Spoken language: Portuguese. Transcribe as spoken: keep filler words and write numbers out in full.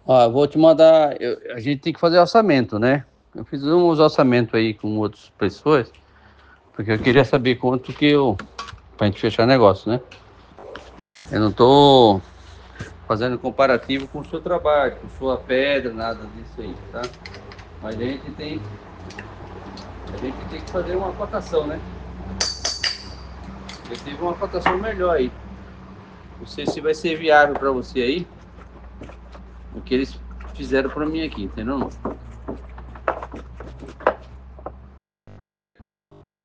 Ó, eu vou te mandar. eu- a gente tem que fazer orçamento, né? Eu fiz uns orçamentos aí com outras pessoas, porque eu queria saber quanto que eu. Pra gente fechar negócio, né? Eu não tô fazendo comparativo com o seu trabalho, com sua pedra, nada disso aí, tá? Mas a gente tem. A gente tem que fazer uma cotação, né? Eu tive uma cotação melhor aí. Não sei se vai ser viável pra você aí, o que eles fizeram pra mim aqui, entendeu?